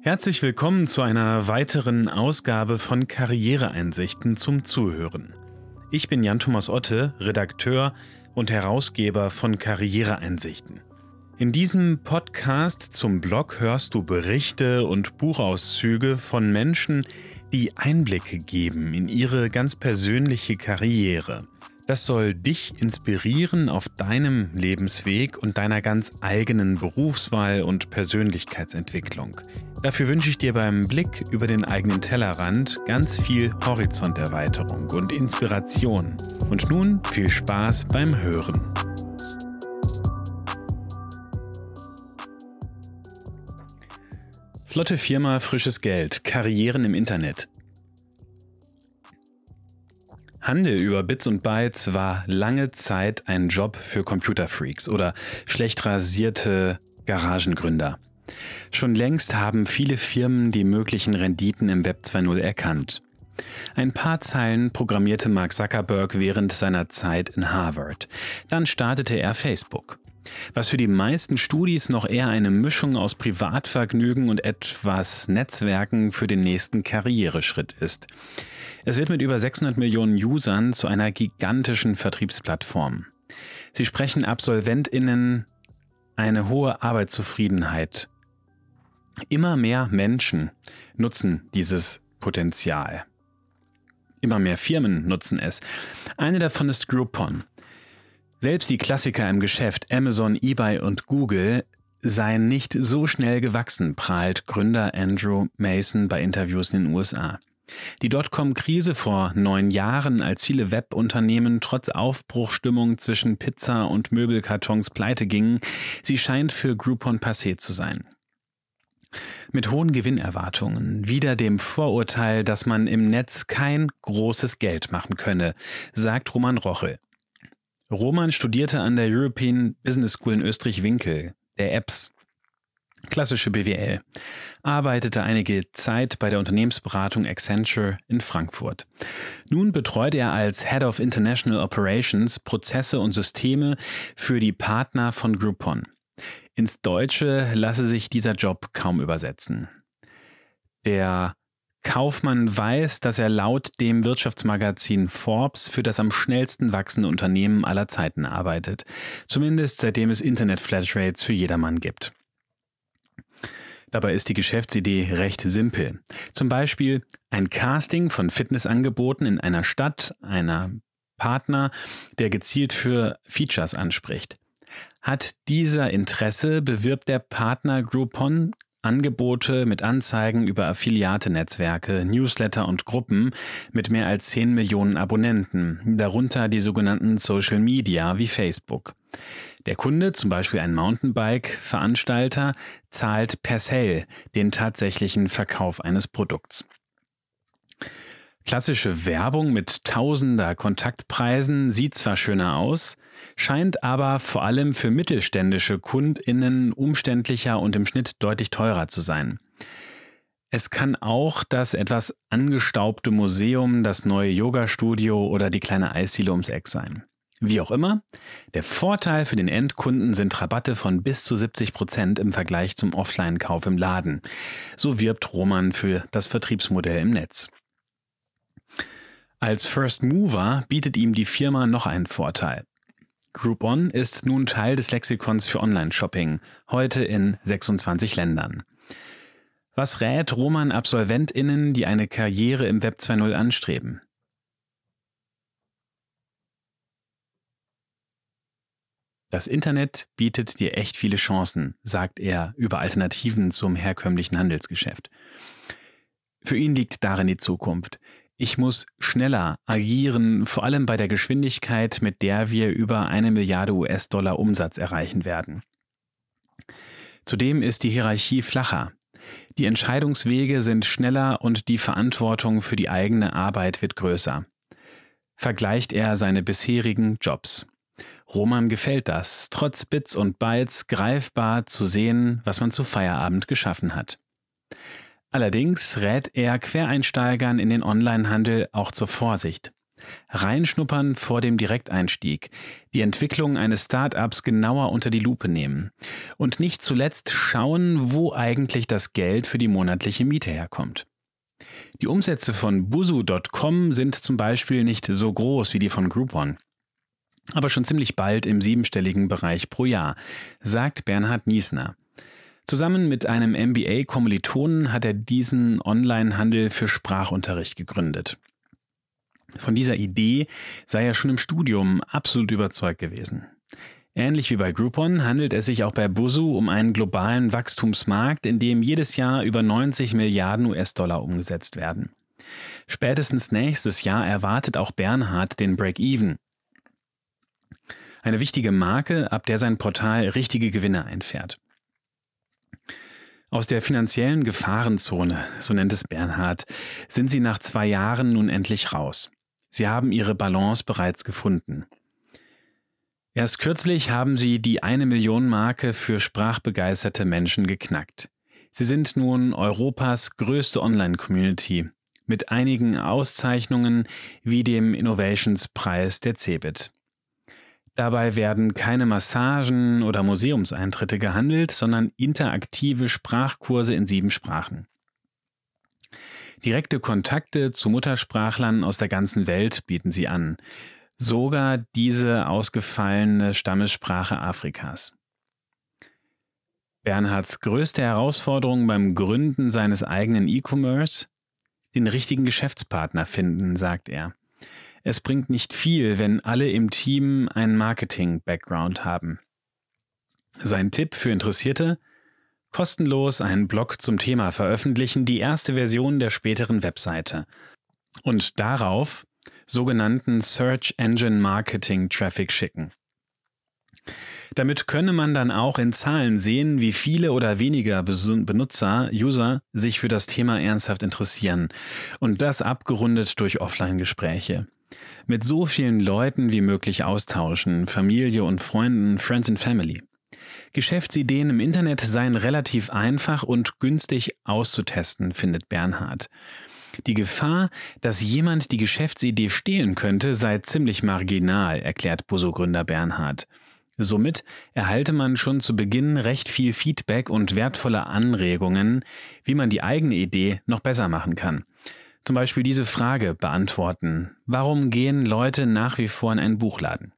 Herzlich willkommen zu einer weiteren Ausgabe von Karriereeinsichten zum Zuhören. Ich bin Jan-Thomas Otte, Redakteur und Herausgeber von Karriereeinsichten. In diesem Podcast zum Blog hörst du Berichte und Buchauszüge von Menschen, die Einblicke geben in ihre ganz persönliche Karriere. Das soll dich inspirieren auf deinem Lebensweg und deiner ganz eigenen Berufswahl und Persönlichkeitsentwicklung. Dafür wünsche ich dir beim Blick über den eigenen Tellerrand ganz viel Horizonterweiterung und Inspiration. Und nun viel Spaß beim Hören. Flotte Firma, frisches Geld, Karrieren im Internet. Handel über Bits und Bytes war lange Zeit ein Job für Computerfreaks oder schlecht rasierte Garagengründer. Schon längst haben viele Firmen die möglichen Renditen im Web 2.0 erkannt. Ein paar Zeilen programmierte Mark Zuckerberg während seiner Zeit in Harvard. Dann startete er Facebook. Was für die meisten Studis noch eher eine Mischung aus Privatvergnügen und etwas Netzwerken für den nächsten Karriereschritt ist. Es wird mit über 600 Millionen Usern zu einer gigantischen Vertriebsplattform. Sie sprechen AbsolventInnen eine hohe Arbeitszufriedenheit. Immer mehr Menschen nutzen dieses Potenzial. Immer mehr Firmen nutzen es. Eine davon ist Groupon. Selbst die Klassiker im Geschäft, Amazon, eBay und Google, seien nicht so schnell gewachsen, prahlt Gründer Andrew Mason bei Interviews in den USA. Die Dotcom-Krise vor 9 Jahren, als viele Webunternehmen trotz Aufbruchstimmung zwischen Pizza und Möbelkartons pleite gingen, sie scheint für Groupon passé zu sein. Mit hohen Gewinnerwartungen, wider dem Vorurteil, dass man im Netz kein großes Geld machen könne, sagt Roman Rochel. Roman studierte an der European Business School in Österreich-Winkel, der EBS, klassische BWL, arbeitete einige Zeit bei der Unternehmensberatung Accenture in Frankfurt. Nun betreut er als Head of International Operations Prozesse und Systeme für die Partner von Groupon. Ins Deutsche lasse sich dieser Job kaum übersetzen. Der Kaufmann weiß, dass er laut dem Wirtschaftsmagazin Forbes für das am schnellsten wachsende Unternehmen aller Zeiten arbeitet. Zumindest seitdem es Internet-Flatrates für jedermann gibt. Dabei ist die Geschäftsidee recht simpel. Zum Beispiel ein Casting von Fitnessangeboten in einer Stadt, einer Partner, der gezielt für Features anspricht. Hat dieser Interesse, bewirbt der Partner Groupon Angebote mit Anzeigen über Affiliate-Netzwerke, Newsletter und Gruppen mit mehr als 10 Millionen Abonnenten, darunter die sogenannten Social Media wie Facebook. Der Kunde, zum Beispiel ein Mountainbike-Veranstalter, zahlt per Sale den tatsächlichen Verkauf eines Produkts. Klassische Werbung mit tausender Kontaktpreisen sieht zwar schöner aus, scheint aber vor allem für mittelständische KundInnen umständlicher und im Schnitt deutlich teurer zu sein. Es kann auch das etwas angestaubte Museum, das neue Yoga-Studio oder die kleine Eisdiele ums Eck sein. Wie auch immer, der Vorteil für den Endkunden sind Rabatte von bis zu 70% im Vergleich zum Offline-Kauf im Laden. So wirbt Roman für das Vertriebsmodell im Netz. Als First Mover bietet ihm die Firma noch einen Vorteil. Groupon ist nun Teil des Lexikons für Online-Shopping, heute in 26 Ländern. Was rät Roman AbsolventInnen, die eine Karriere im Web 2.0 anstreben? Das Internet bietet dir echt viele Chancen, sagt er über Alternativen zum herkömmlichen Handelsgeschäft. Für ihn liegt darin die Zukunft. Ich muss schneller agieren, vor allem bei der Geschwindigkeit, mit der wir über 1 Milliarde US-Dollar Umsatz erreichen werden. Zudem ist die Hierarchie flacher. Die Entscheidungswege sind schneller und die Verantwortung für die eigene Arbeit wird größer. Vergleicht er seine bisherigen Jobs. Roman gefällt das, trotz Bits und Bytes greifbar zu sehen, was man zu Feierabend geschaffen hat. Allerdings rät er Quereinsteigern in den Onlinehandel auch zur Vorsicht. Reinschnuppern vor dem Direkteinstieg, die Entwicklung eines Start-ups genauer unter die Lupe nehmen und nicht zuletzt schauen, wo eigentlich das Geld für die monatliche Miete herkommt. Die Umsätze von Busuu.com sind zum Beispiel nicht so groß wie die von Groupon, aber schon ziemlich bald im 7-stelligen Bereich pro Jahr, sagt Bernhard Niesner. Zusammen mit einem MBA-Kommilitonen hat er diesen Online-Handel für Sprachunterricht gegründet. Von dieser Idee sei er schon im Studium absolut überzeugt gewesen. Ähnlich wie bei Groupon handelt es sich auch bei Busuu um einen globalen Wachstumsmarkt, in dem jedes Jahr über 90 Milliarden US-Dollar umgesetzt werden. Spätestens nächstes Jahr erwartet auch Bernhard den Break-Even. Eine wichtige Marke, ab der sein Portal richtige Gewinne einfährt. Aus der finanziellen Gefahrenzone, so nennt es Bernhard, sind sie nach 2 Jahren nun endlich raus. Sie haben ihre Balance bereits gefunden. Erst kürzlich haben sie die 1-Million-Marke für sprachbegeisterte Menschen geknackt. Sie sind nun Europas größte Online-Community mit einigen Auszeichnungen wie dem Innovations-Preis der CeBIT. Dabei werden keine Massagen oder Museumseintritte gehandelt, sondern interaktive Sprachkurse in 7 Sprachen. Direkte Kontakte zu Muttersprachlern aus der ganzen Welt bieten sie an, sogar diese ausgefallene Stammessprache Afrikas. Bernhards größte Herausforderung beim Gründen seines eigenen E-Commerce? Den richtigen Geschäftspartner finden, sagt er. Es bringt nicht viel, wenn alle im Team einen Marketing-Background haben. Sein Tipp für Interessierte? Kostenlos einen Blog zum Thema veröffentlichen, die erste Version der späteren Webseite. Und darauf sogenannten Search Engine Marketing Traffic schicken. Damit könne man dann auch in Zahlen sehen, wie viele oder weniger User sich für das Thema ernsthaft interessieren. Und das abgerundet durch Offline-Gespräche. Mit so vielen Leuten wie möglich austauschen, Familie und Freunden, Friends and Family. Geschäftsideen im Internet seien relativ einfach und günstig auszutesten, findet Bernhard. Die Gefahr, dass jemand die Geschäftsidee stehlen könnte, sei ziemlich marginal, erklärt Busuu-Gründer Bernhard. Somit erhalte man schon zu Beginn recht viel Feedback und wertvolle Anregungen, wie man die eigene Idee noch besser machen kann. Zum Beispiel diese Frage beantworten: Warum gehen Leute nach wie vor in einen Buchladen?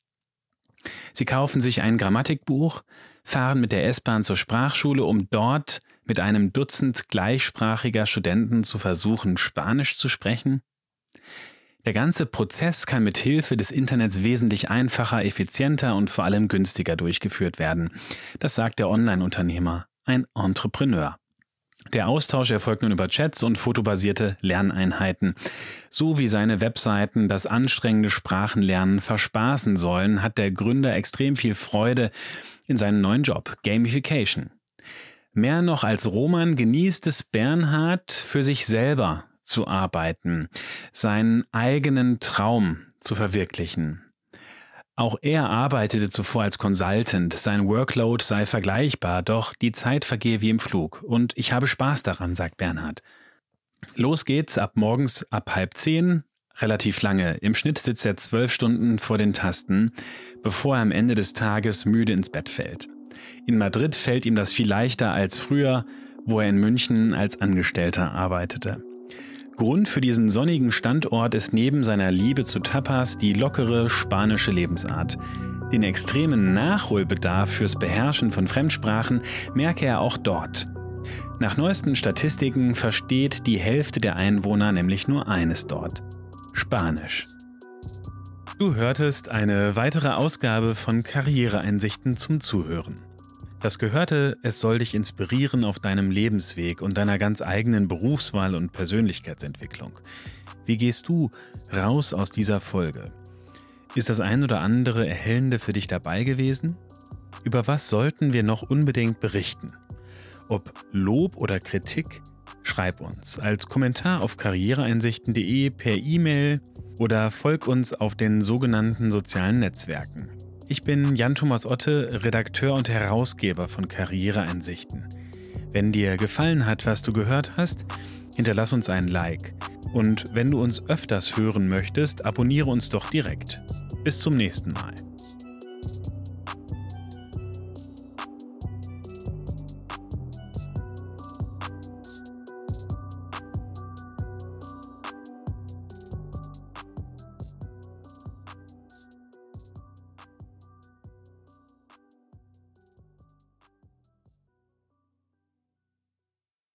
Sie kaufen sich ein Grammatikbuch, fahren mit der S-Bahn zur Sprachschule, um dort mit einem Dutzend gleichsprachiger Studenten zu versuchen, Spanisch zu sprechen? Der ganze Prozess kann mit Hilfe des Internets wesentlich einfacher, effizienter und vor allem günstiger durchgeführt werden. Das sagt der Online-Unternehmer, ein Entrepreneur. Der Austausch erfolgt nun über Chats und fotobasierte Lerneinheiten. So wie seine Webseiten das anstrengende Sprachenlernen verspaßen sollen, hat der Gründer extrem viel Freude in seinem neuen Job, Gamification. Mehr noch als Roman genießt es Bernhard, für sich selber zu arbeiten, seinen eigenen Traum zu verwirklichen. Auch er arbeitete zuvor als Consultant, sein Workload sei vergleichbar, doch die Zeit vergehe wie im Flug und ich habe Spaß daran, sagt Bernhard. Los geht's ab morgens ab 9:30, relativ lange. Im Schnitt sitzt er 12 Stunden vor den Tasten, bevor er am Ende des Tages müde ins Bett fällt. In Madrid fällt ihm das viel leichter als früher, wo er in München als Angestellter arbeitete. Grund für diesen sonnigen Standort ist neben seiner Liebe zu Tapas die lockere spanische Lebensart. Den extremen Nachholbedarf fürs Beherrschen von Fremdsprachen merke er auch dort. Nach neuesten Statistiken versteht die Hälfte der Einwohner nämlich nur eines dort: Spanisch. Du hörtest eine weitere Ausgabe von Karriereeinsichten zum Zuhören. Das Gehörte, es soll dich inspirieren auf deinem Lebensweg und deiner ganz eigenen Berufswahl und Persönlichkeitsentwicklung. Wie gehst du raus aus dieser Folge? Ist das ein oder andere Erhellende für dich dabei gewesen? Über was sollten wir noch unbedingt berichten? Ob Lob oder Kritik? Schreib uns als Kommentar auf karriereeinsichten.de, per E-Mail oder folg uns auf den sogenannten sozialen Netzwerken. Ich bin Jan-Thomas Otte, Redakteur und Herausgeber von Karriereeinsichten. Wenn dir gefallen hat, was du gehört hast, hinterlass uns einen Like. Und wenn du uns öfters hören möchtest, abonniere uns doch direkt. Bis zum nächsten Mal.